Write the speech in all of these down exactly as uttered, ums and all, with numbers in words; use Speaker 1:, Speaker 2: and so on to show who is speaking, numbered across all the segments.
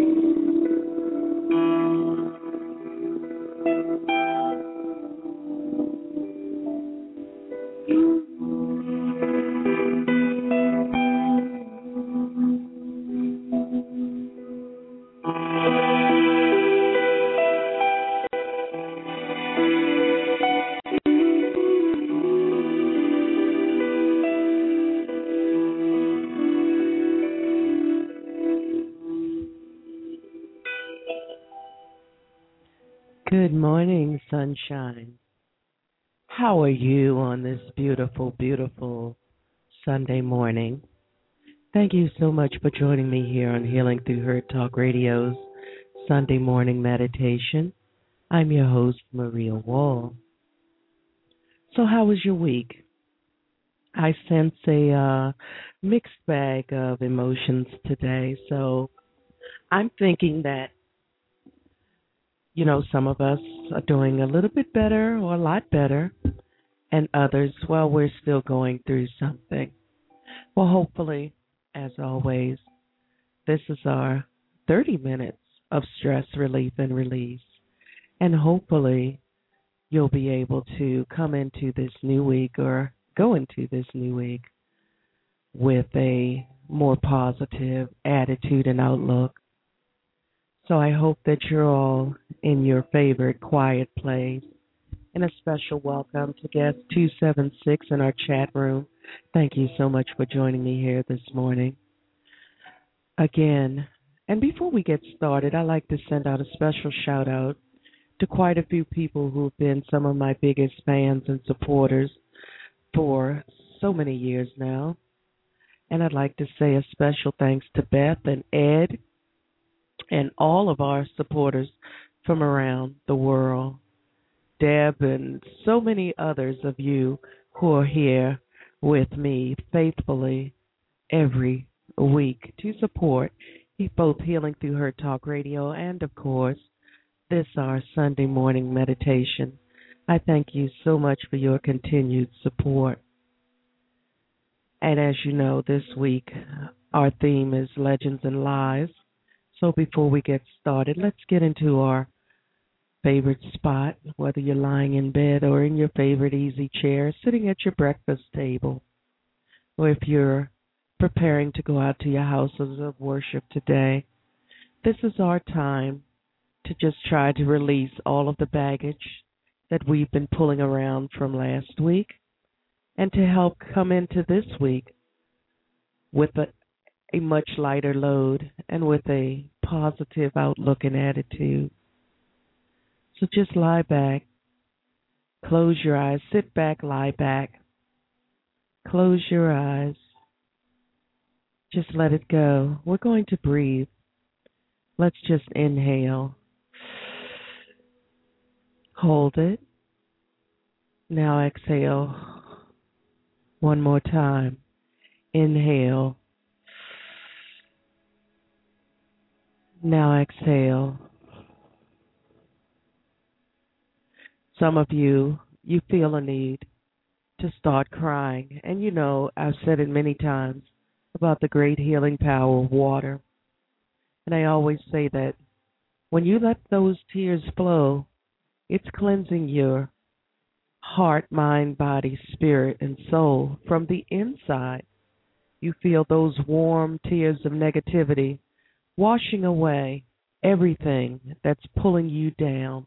Speaker 1: Good morning, sunshine. How are you on this beautiful, beautiful Sunday morning? Thank you so much for joining me here on Healing Through Hurt Talk Radio's Sunday morning meditation. I'm your host, Maria Wall. So, how was your week? I sense a uh, mixed bag of emotions today. So, I'm thinking that, you know, some of us are doing a little bit better or a lot better, and others, well, we're still going through something. Well, hopefully, as always, this is our thirty minutes of stress relief and release. And hopefully, you'll be able to come into this new week or go into this new week with a more positive attitude and outlook. So I hope that you're all in your favorite quiet place. And a special welcome to guest two seven six in our chat room. Thank you so much for joining me here this morning. Again, and before we get started, I'd like to send out a special shout out to quite a few people who've been some of my biggest fans and supporters for so many years now. And I'd like to say a special thanks to Beth and Ed and all of our supporters from around the world. Deb, and so many others of you who are here with me faithfully every week to support both Healing Through Hurt Talk Radio and, of course, this our Sunday morning meditation. I thank you so much for your continued support. And as you know, this week our theme is Legends and Lies. So before we get started, let's get into our favorite spot, whether you're lying in bed or in your favorite easy chair, sitting at your breakfast table, or if you're preparing to go out to your houses of worship today. This is our time to just try to release all of the baggage that we've been pulling around from last week and to help come into this week with a, a much lighter load and with a positive outlook and attitude. So just lie back, close your eyes, sit back, lie back, close your eyes, just let it go. We're going to breathe. Let's just inhale, hold it, now exhale one more time, inhale, now exhale. Some of you, you feel a need to start crying. And you know, I've said it many times about the great healing power of water. And I always say that when you let those tears flow, it's cleansing your heart, mind, body, spirit, and soul from the inside. You feel those warm tears of negativity washing away everything that's pulling you down.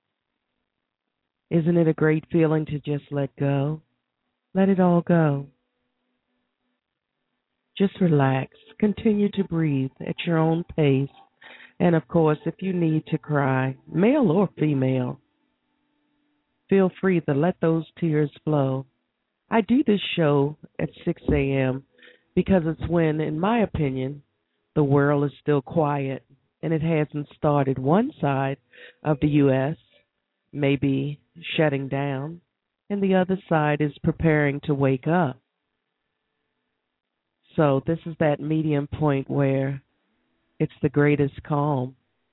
Speaker 1: Isn't it a great feeling to just let go? Let it all go. Just relax. Continue to breathe at your own pace. And, of course, if you need to cry, male or female, feel free to let those tears flow. I do this show at six a.m. because it's when, in my opinion, the world is still quiet and it hasn't started. One side of the U S maybe shutting down, and the other side is preparing to wake up. So this is that medium point where it's the greatest calm.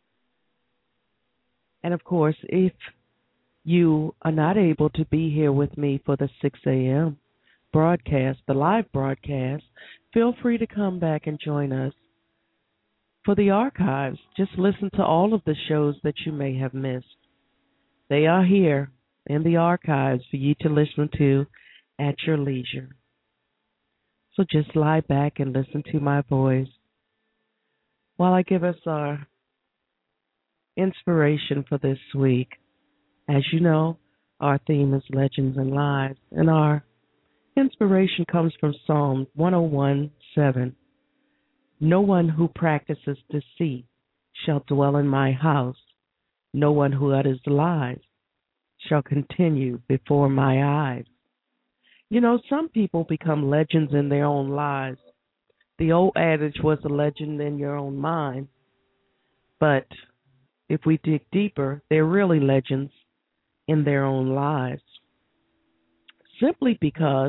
Speaker 1: And, of course, if you are not able to be here with me for the six a.m. broadcast, the live broadcast, feel free to come back and join us for the archives. Just listen to all of the shows that you may have missed. They are here in the archives for you to listen to at your leisure. So just lie back and listen to my voice while I give us our inspiration for this week. As you know, our theme is Legends and Lives, and our inspiration comes from Psalm one oh one seven. No one who practices deceit shall dwell in my house. No one who utters lies shall continue before my eyes. You know, some people become legends in their own lives. The old adage was a legend in your own mind. But if we dig deeper, they're really legends in their own lives. Simply because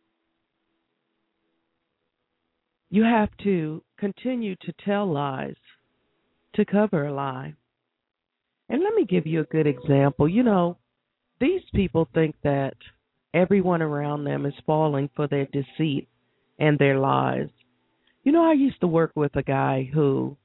Speaker 1: you have to continue to tell lies to cover a lie. And let me give you a good example. You know, these people think that everyone around them is falling for their deceit and their lies. You know, I used to work with a guy who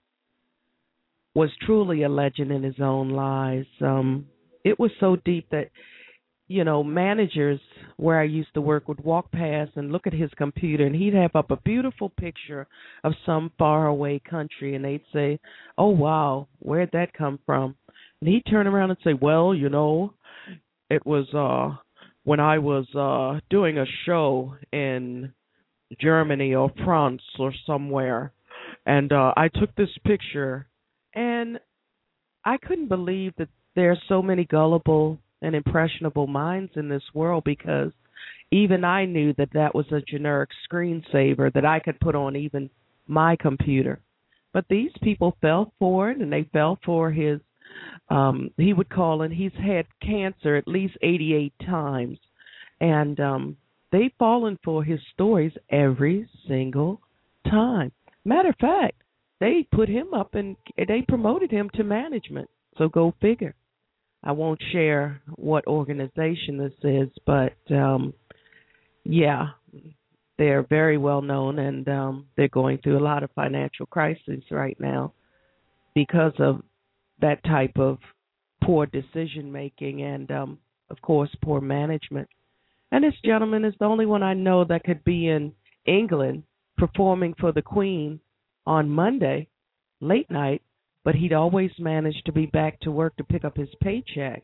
Speaker 1: was truly a legend in his own lies. Um, it was so deep that, you know, managers where I used to work would walk past and look at his computer, and he'd have up a beautiful picture of some faraway country, and they'd say, "Oh, wow, where'd that come from?" And he'd turn around and say, "Well, you know, it was uh, when I was uh, doing a show in Germany or France or somewhere, and uh, I took this picture." And I couldn't believe that there are so many gullible and impressionable minds in this world, because even I knew that that was a generic screensaver that I could put on even my computer. But these people fell for it, and they fell for his, um, he would call it, he's had cancer at least eighty-eight times. And um, they've fallen for his stories every single time. Matter of fact, they put him up and they promoted him to management. So go figure. I won't share what organization this is, but um, yeah, they're very well known, and um, they're going through a lot of financial crises right now because of that type of poor decision making and, um, of course, poor management. And this gentleman is the only one I know that could be in England performing for the Queen on Monday, late night, but he'd always manage to be back to work to pick up his paycheck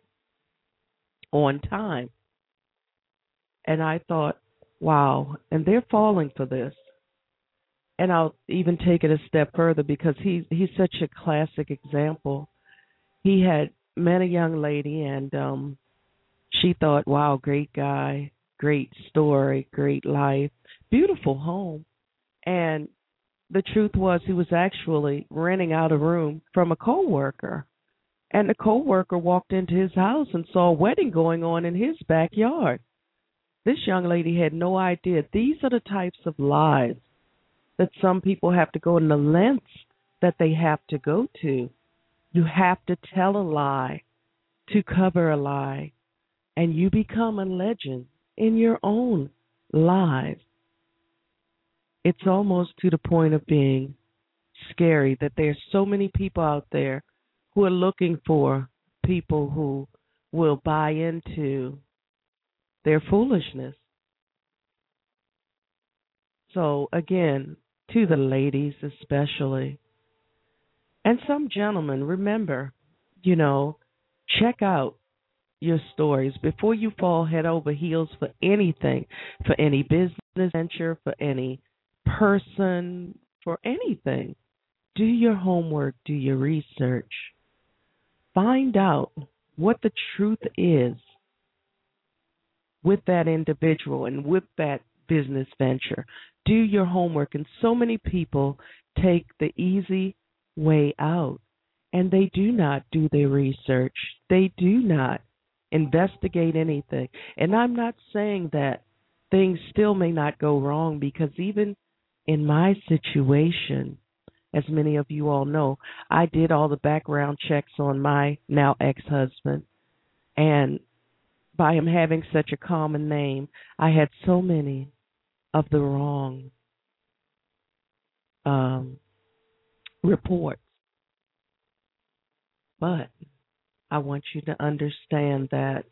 Speaker 1: on time. And I thought, wow, and they're falling for this. And I'll even take it a step further, because he's he's such a classic example. He had met a young lady, and um, she thought, wow, great guy, great story, great life, beautiful home. And the truth was, he was actually renting out a room from a coworker. And the coworker walked into his house and saw a wedding going on in his backyard. This young lady had no idea. These are the types of lies that some people have to go in, the lengths that they have to go to. You have to tell a lie to cover a lie, and you become a legend in your own lives. It's almost to the point of being scary that there's so many people out there who are looking for people who will buy into their foolishness. So, again, to the ladies especially, and some gentlemen, remember, you know, check out your stories before you fall head over heels for anything, for any business venture, for any person, for anything. Do your homework, do your research. Find out what the truth is with that individual and with that business venture. Do your homework. And so many people take the easy way out, and they do not do their research. They do not investigate anything. And I'm not saying that things still may not go wrong, because even in my situation, as many of you all know, I did all the background checks on my now ex-husband. And by him having such a common name, I had so many of the wrong um, reports. But I want you to understand that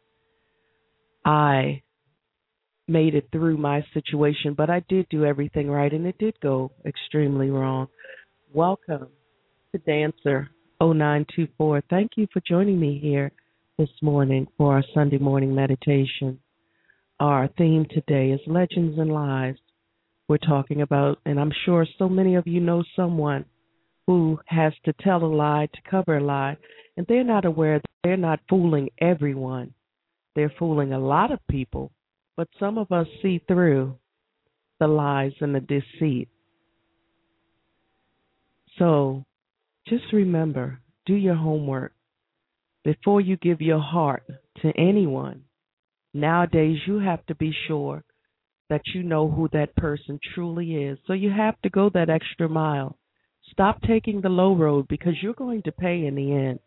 Speaker 1: I made it through my situation, but I did do everything right, and it did go extremely wrong. Welcome to Dancer oh nine two four. Thank you for joining me here this morning for our Sunday morning meditation. Our theme today is Legends and Lies. We're talking about, and I'm sure so many of you know someone who has to tell a lie to cover a lie, and they're not aware that they're not fooling everyone. They're fooling a lot of people, but some of us see through the lies and the deceit. So just remember, do your homework before you give your heart to anyone. Nowadays, you have to be sure that you know who that person truly is. So you have to go that extra mile. Stop taking the low road because you're going to pay in the end.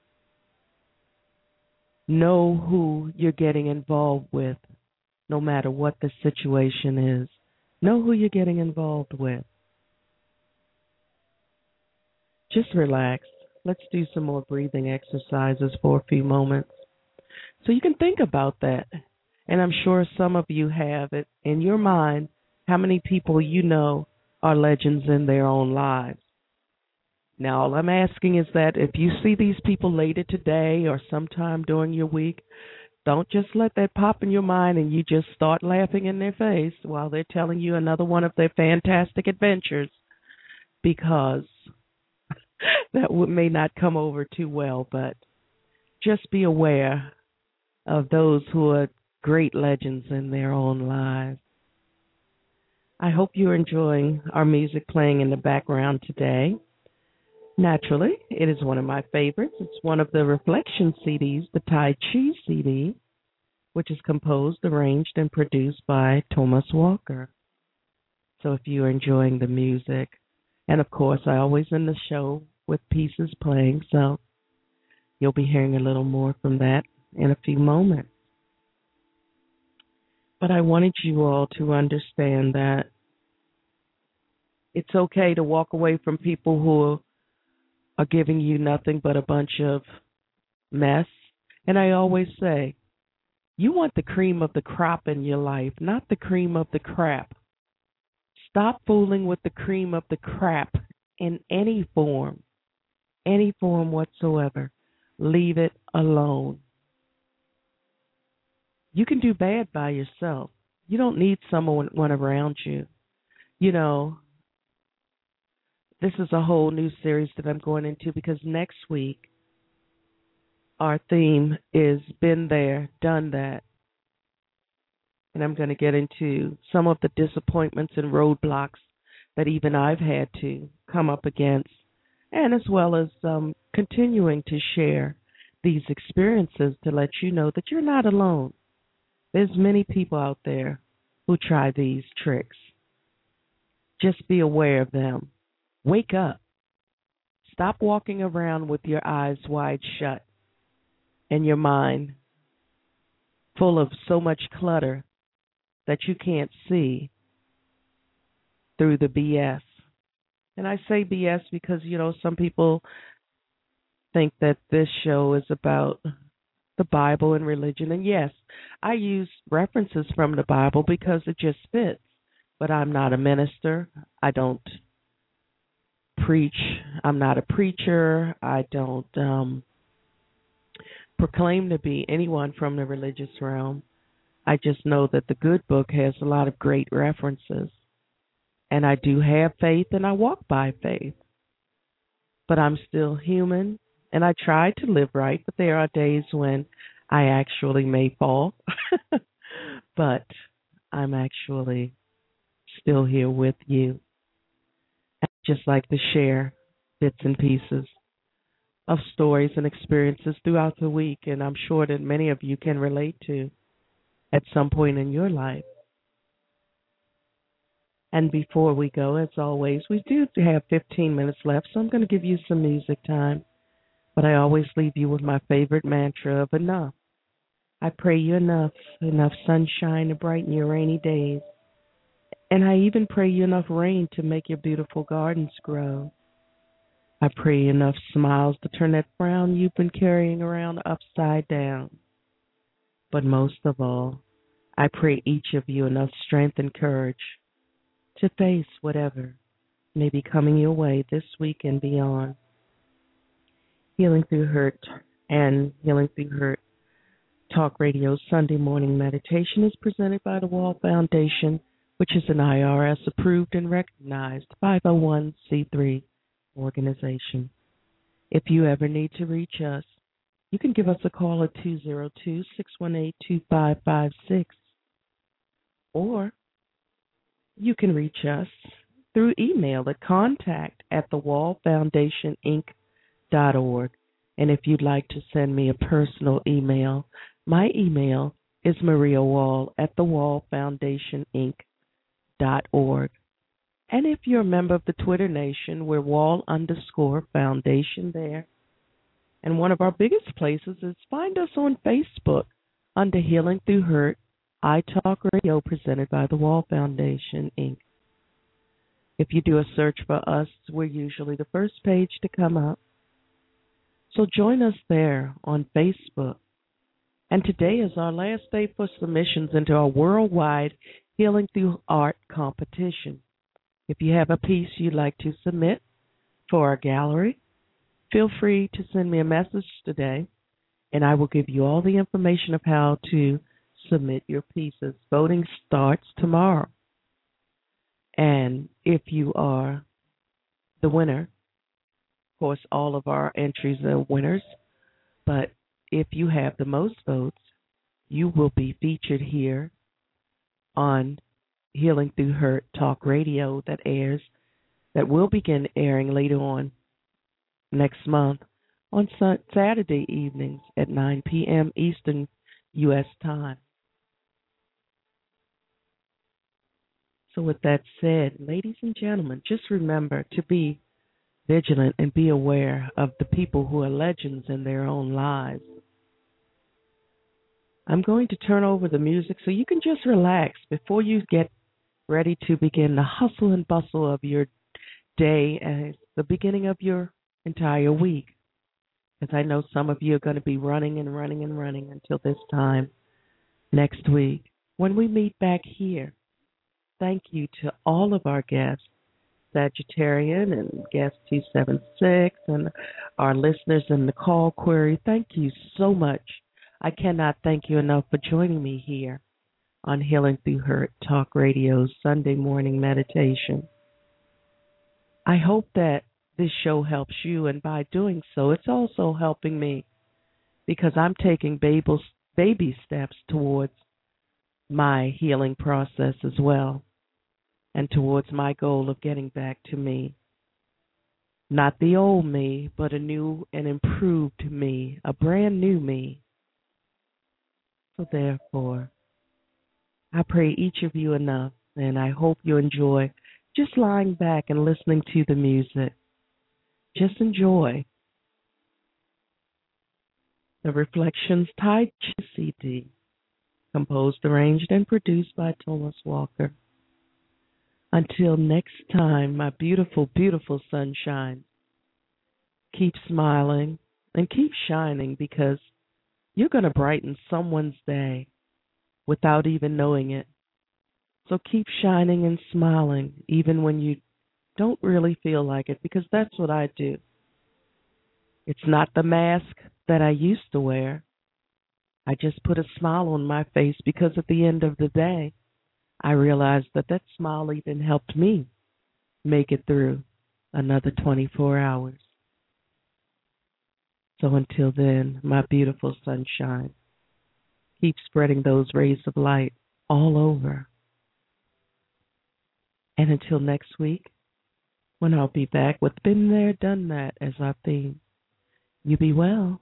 Speaker 1: Know who you're getting involved with, no matter what the situation is. Know who you're getting involved with. Just relax. Let's do some more breathing exercises for a few moments. So you can think about that. And I'm sure some of you have it in your mind how many people you know are legends in their own lives. Now, all I'm asking is that if you see these people later today or sometime during your week, don't just let that pop in your mind and you just start laughing in their face while they're telling you another one of their fantastic adventures, because that may not come over too well. But just be aware of those who are great legends in their own lives. I hope you're enjoying our music playing in the background today. Naturally, it is one of my favorites. It's one of the Reflection C Ds, the Tai Chi C D, which is composed, arranged, and produced by Thomas Walker. So if you're enjoying the music, and of course I always end the show with pieces playing, so you'll be hearing a little more from that in a few moments. But I wanted you all to understand that it's okay to walk away from people who are giving you nothing but a bunch of mess. And I always say, you want the cream of the crop in your life, not the cream of the crap. Stop fooling with the cream of the crap in any form, any form whatsoever. Leave it alone. You can do bad by yourself. You don't need someone around you. You know, this is a whole new series that I'm going into because next week our theme is Been There, Done That. And I'm going to get into some of the disappointments and roadblocks that even I've had to come up against, and as well as um, continuing to share these experiences to let you know that you're not alone. There's many people out there who try these tricks. Just be aware of them. Wake up. Stop walking around with your eyes wide shut and your mind full of so much clutter that you can't see through the B S. And I say B S because, you know, some people think that this show is about the Bible and religion. And yes, I use references from the Bible because it just fits. But I'm not a minister. I don't preach. I'm not a preacher. I don't um, proclaim to be anyone from the religious realm. I just know that the good book has a lot of great references. And I do have faith and I walk by faith. But I'm still human and I try to live right, but there are days when I actually may fall. But I'm actually still here with you. I just like to share bits and pieces of stories and experiences throughout the week, and I'm sure that many of you can relate to at some point in your life. And before we go, as always, we do have fifteen minutes left, so I'm going to give you some music time. But I always leave you with my favorite mantra of enough. I pray you enough, enough sunshine to brighten your rainy days. And I even pray you enough rain to make your beautiful gardens grow. I pray enough smiles to turn that frown you've been carrying around upside down. But most of all, I pray each of you enough strength and courage to face whatever may be coming your way this week and beyond. Healing Through Hurt and Healing Through Hurt Talk Radio Sunday morning meditation is presented by the Wall Foundation, which is an I R S approved and recognized five oh one c three organization. If you ever need to reach us, you can give us a call at two zero two, six one eight, two five five six, or you can reach us through email at contact at the wall foundation inc dot org. And if you'd like to send me a personal email, my email is Maria Wall at the wall foundation inc dot org. And if you're a member of the Twitter Nation, we're Wall underscore Foundation there. And one of our biggest places is find us on Facebook under Healing Through Hurt, iTalk Radio, presented by the Wall Foundation, Incorporated. If you do a search for us, we're usually the first page to come up. So join us there on Facebook. And today is our last day for submissions into our worldwide Healing Through Art competition. If you have a piece you'd like to submit for our gallery, feel free to send me a message today, and I will give you all the information of how to submit your pieces. Voting starts tomorrow. And if you are the winner, of course, all of our entries are winners, but if you have the most votes, you will be featured here on Healing Through Hurt Talk Radio that airs, that will begin airing later on next month on Saturday evenings at nine p.m. Eastern U S time. So with that said, ladies and gentlemen, just remember to be vigilant and be aware of the people who are legends in their own lives. I'm going to turn over the music so you can just relax before you get ready to begin the hustle and bustle of your day and the beginning of your entire week. Because I know some of you are going to be running and running and running until this time next week when we meet back here. Thank you to all of our guests, Sagittarian and guest two seven six, and our listeners in the call query. Thank you so much. I cannot thank you enough for joining me here on Healing Through Hurt Talk Radio's Sunday morning meditation. I hope that this show helps you, and by doing so, it's also helping me because I'm taking baby, baby steps towards my healing process as well, and towards my goal of getting back to me. Not the old me, but a new and improved me, a brand new me. So therefore, I pray each of you enough, and I hope you enjoy just lying back and listening to the music. Just enjoy the Reflections Tied to C D, composed, arranged, and produced by Thomas Walker. Until next time, my beautiful, beautiful sunshine, keep smiling and keep shining because you're going to brighten someone's day without even knowing it. So keep shining and smiling even when you don't really feel like it, because that's what I do. It's not the mask that I used to wear. I just put a smile on my face because at the end of the day, I realized that that smile even helped me make it through another twenty-four hours. So until then, my beautiful sunshine, keep spreading those rays of light all over. And until next week, when I'll be back with Been There, Done That as our theme, you be well.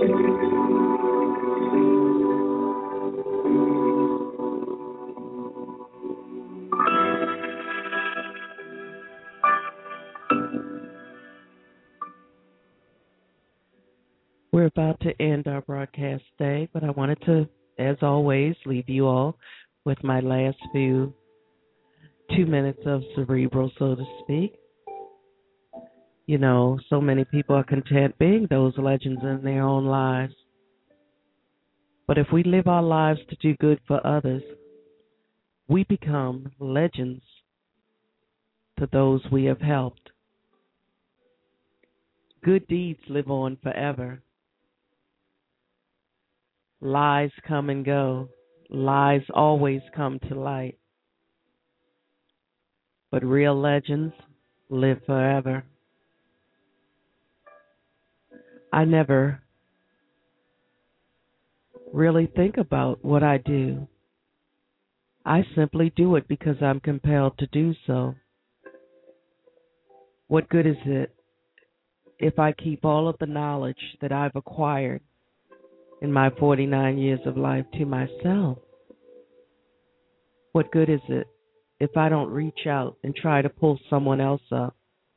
Speaker 1: We're about to end our broadcast day, but I wanted to, as always, leave you all with my last few two minutes of cerebral, so to speak. You know, so many people are content being those legends in their own lives. But if we live our lives to do good for others, we become legends to those we have helped. Good deeds live on forever. Lies come and go. Lies always come to light. But real legends live forever. I never really think about what I do. I simply do it because I'm compelled to do so. What good is it if I keep all of the knowledge that I've acquired in my forty-nine years of life to myself? What good is it if I don't reach out and try to pull someone else up?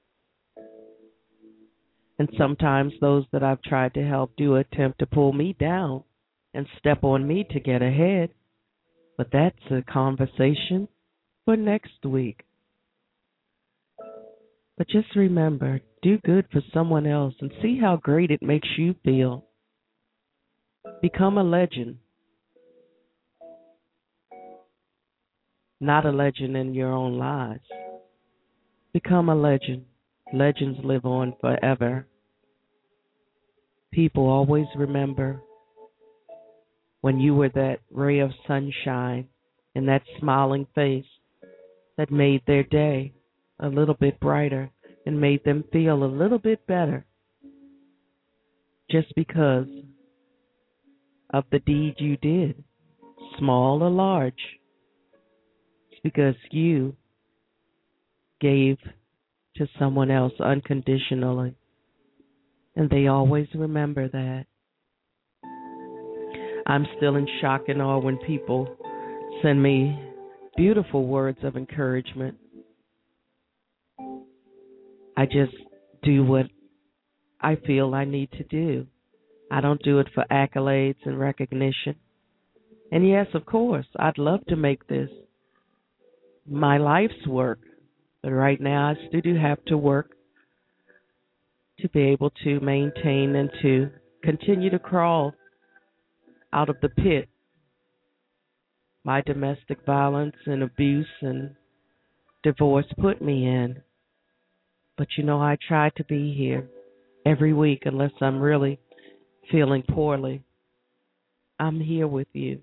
Speaker 1: And sometimes those that I've tried to help do attempt to pull me down and step on me to get ahead. But that's a conversation for next week. But just remember, do good for someone else and see how great it makes you feel. Become a legend. Not a legend in your own lives. Become a legend. Legends live on forever. People always remember when you were that ray of sunshine and that smiling face that made their day a little bit brighter and made them feel a little bit better just because of the deed you did, small or large. It's because you gave to someone else unconditionally, and they always remember that. I'm still in shock and awe when people send me beautiful words of encouragement. I just do what I feel I need to do. I don't do it for accolades and recognition. And yes, of course, I'd love to make this my life's work. But right now I still do have to work to be able to maintain and to continue to crawl out of the pit my domestic violence and abuse and divorce put me in. But you know, I try to be here every week unless I'm really feeling poorly. I'm here with you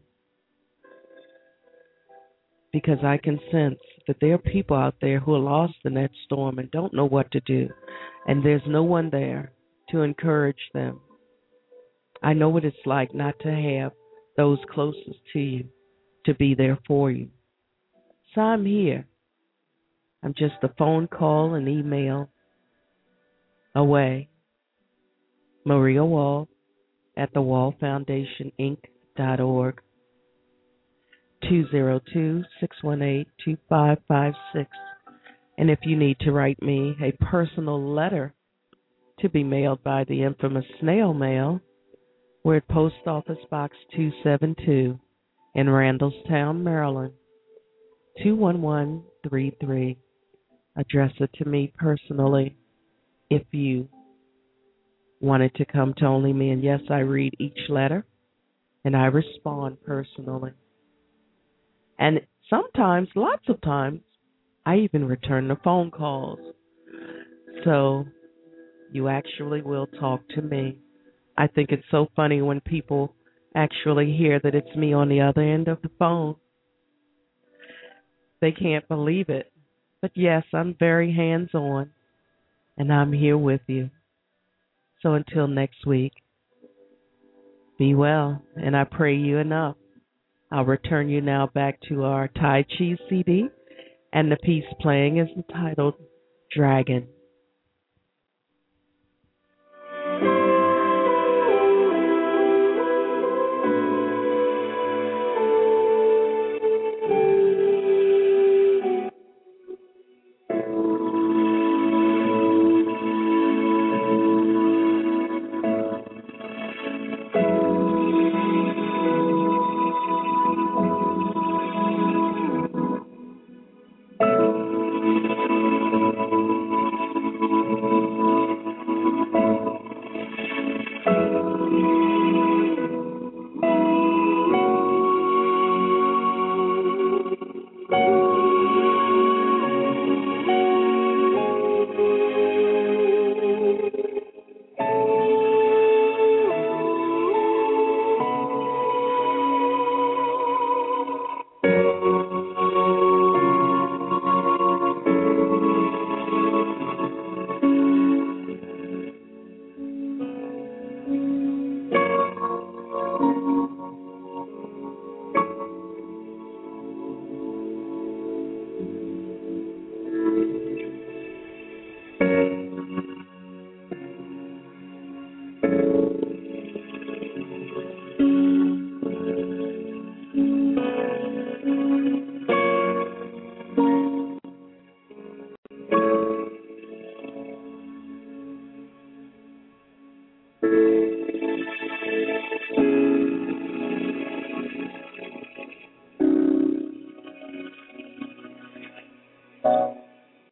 Speaker 1: because I can sense that there are people out there who are lost in that storm and don't know what to do, and there's no one there to encourage them. I know what it's like not to have those closest to you to be there for you. So I'm here. I'm just a phone call and email away. Maria Wall at the wall foundation inc dot org. two zero two, six one eight, two five five six. And if you need to write me a personal letter to be mailed by the infamous snail mail, we're at Post Office Box two seventy-two in Randallstown, Maryland, two one one three three. Address it to me personally if you wanted to come to Only Me. And yes, I read each letter and I respond personally. And sometimes, lots of times, I even return the phone calls. So you actually will talk to me. I think it's so funny when people actually hear that it's me on the other end of the phone. They can't believe it. But yes, I'm very hands-on, and I'm here with you. So until next week, be well, and I pray you enough. I'll return you now back to our Tai Chi C D, and the piece playing is entitled Dragon.